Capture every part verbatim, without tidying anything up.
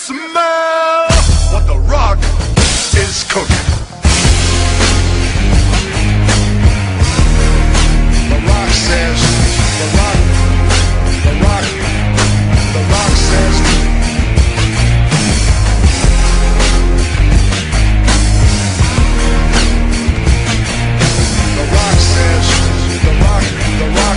smell what the rock is cooking. The rock says, the rock, the rock, the rock says. The rock says, the rock, the rock.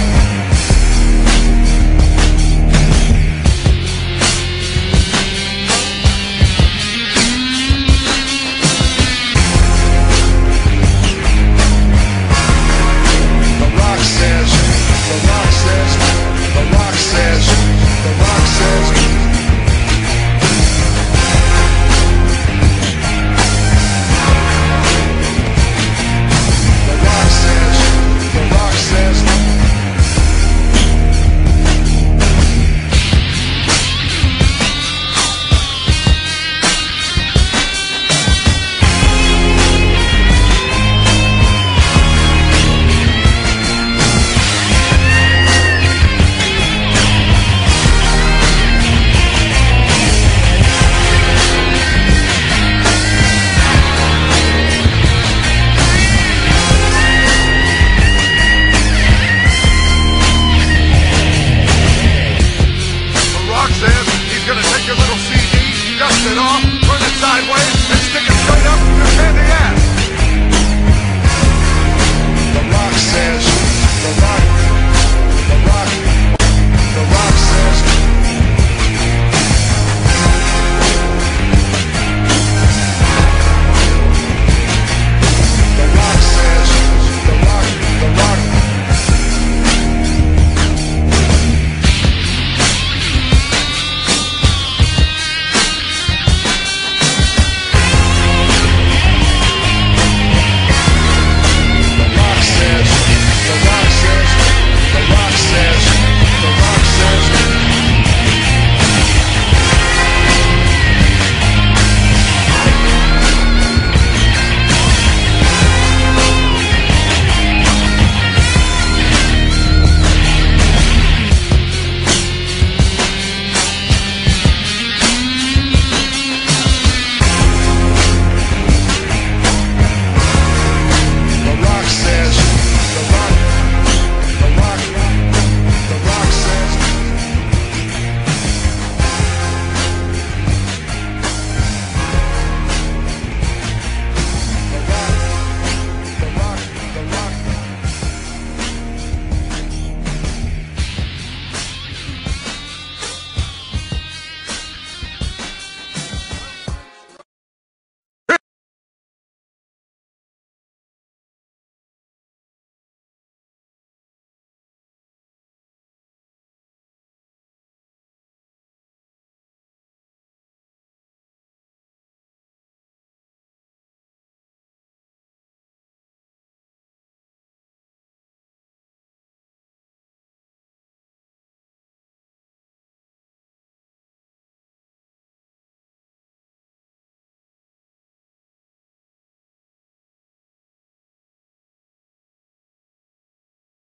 He's gonna take your little C D, dust it off, turn it sideways, and stick it straight up your candy ass.